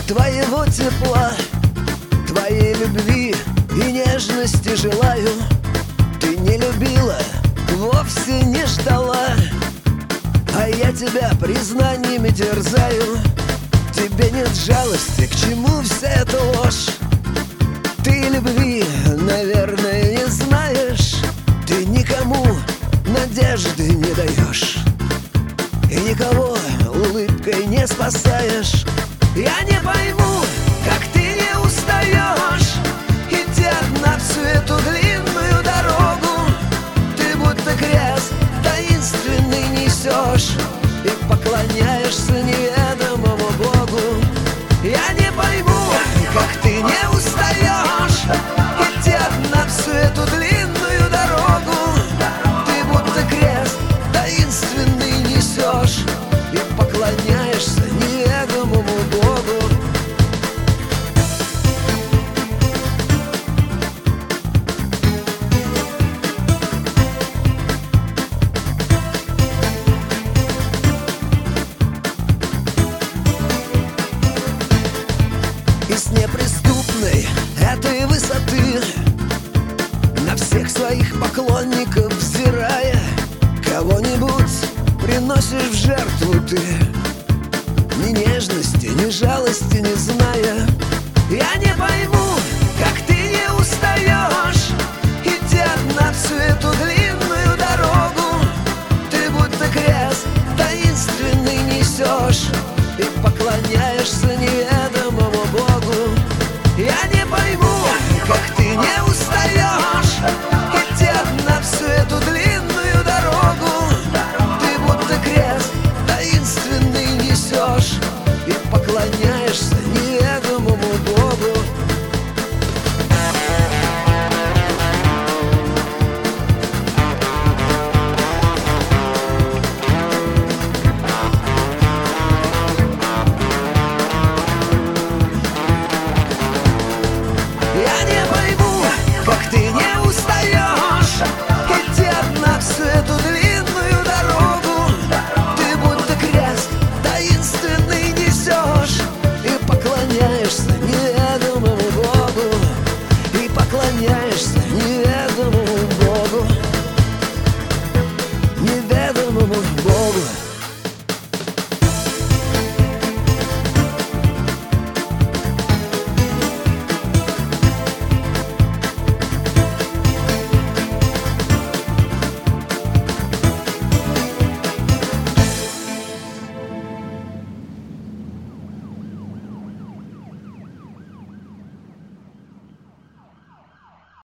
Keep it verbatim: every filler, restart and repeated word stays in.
твоего тепла, твоей любви и нежности желаю. Ты не любила, вовсе не ждала, а я тебя признаниями терзаю. Тебе нет жалости, к чему вся эта ложь? Ты любви, наверное, не знаешь. Ты никому надежды не даешь и никого улыбкой не спасаешь. Я не пойму, как ты не устаешь идти одна всю эту длинную дорогу. Ты будто крест таинственный несешь и поклоняешься неведомому Богу. Я не пойму, как ты не устаешь идти одна всю эту длинную дорогу. Ты будто крест таинственный несешь и поклоняешься неведомому Богу. Из неприступной этой высоты на всех своих поклонников взирая, кого-нибудь приносишь в жертву ты, ни нежности, ни жалости не зная. Я не пойму, как ты не устаешь идти одна всю эту длинную дорогу. Ты будто крест таинственный несешь и поклоняешься неведомому